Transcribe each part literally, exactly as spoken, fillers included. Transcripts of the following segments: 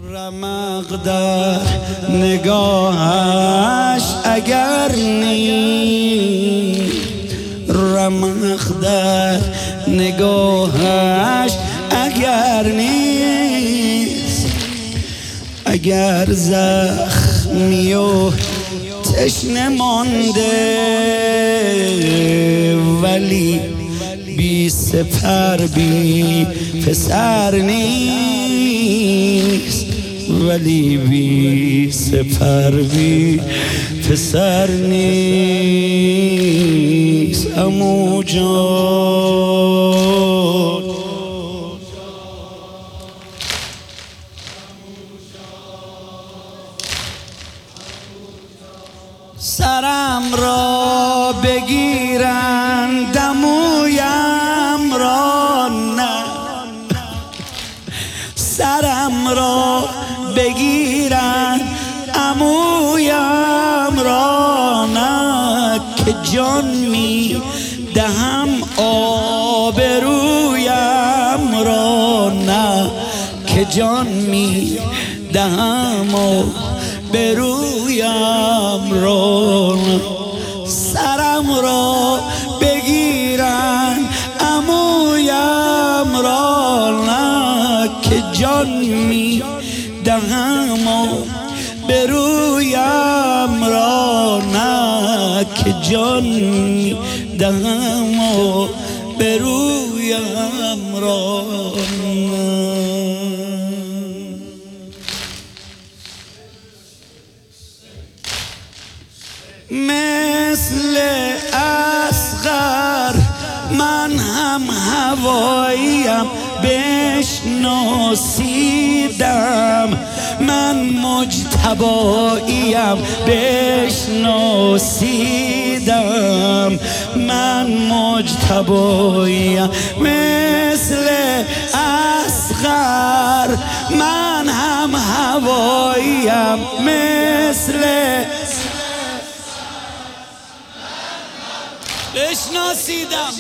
رمق در نگاهش اگر نیست، رمق در نگاهش اگر نیست، اگر زخمی و تشنه مانده ولی بی سپر بی پسر نیست، ولی بی سپر بی پسر نیست. عمو جان سرم را بگیرند عمویم را نه، سرم را بگیرند عمویم را نه، که جان می دهم آبرویم را نه، که جان می دهم آبرویم را نه. سرم را بگیرن عمویم را نه، که جان می دهم آبرویم را نه، که جان می دهم آبرویم را نه. مثل اصغر من هم هواییم بشناسیدم، من مجتباییم بشناسیدم، من مجتباییم. مثل اصغر من هم هواییم، مثل بشناسیدم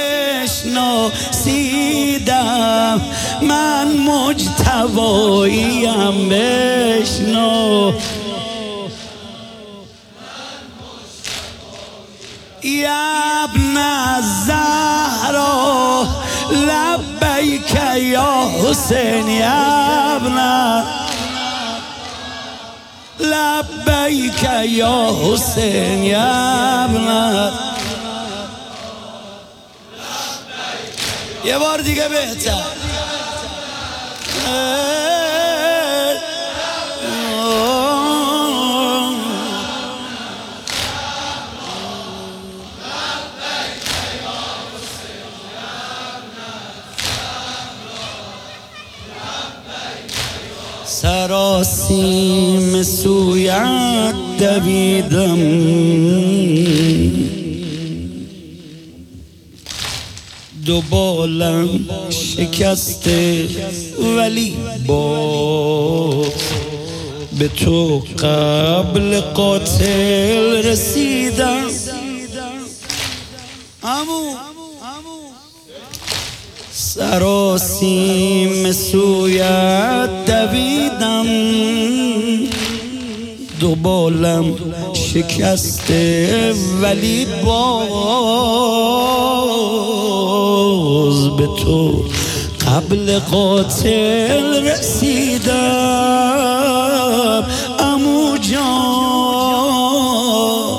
بشناسیدم، من مجتباییم بشنو. یا ابن الزهرا لبیک یا حسین، یا ابن لبیک یا حسین، یا ابن. یه بار دیگه بهتر. سراسیم سویت دویدم، دو بالم شکسته ولی باز به تو قبل قاتل رسیدم. عمو سراسیم سویت دویدم، دو بالم شکسته ولی باز به تو قبل قاتل رسیدم. عمو جان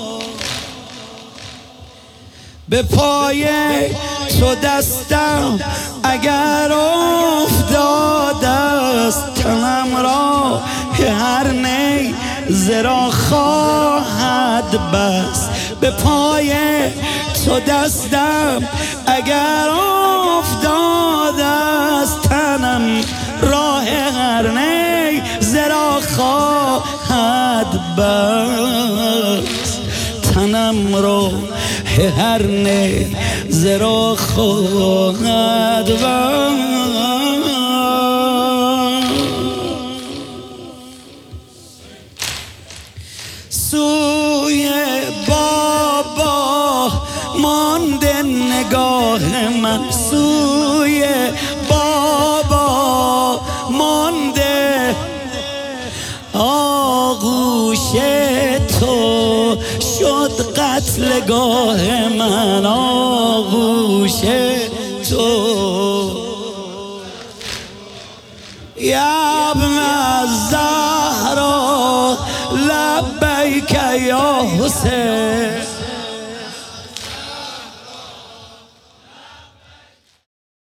به پای تو دستم اگر افتاده است، تنم را هر نی زرا خواهد بست. به پای تو دستم اگر افتاده است، تنم راه هر نی زرا خواهد بست. تنم راه هر نی زرا خواهد بست. سوی بابا مانده نگاه من، سوی بابا مانده تو شد قتلگاه من، آغوش تو. یا ابن الزهرا لبیک یا حسین،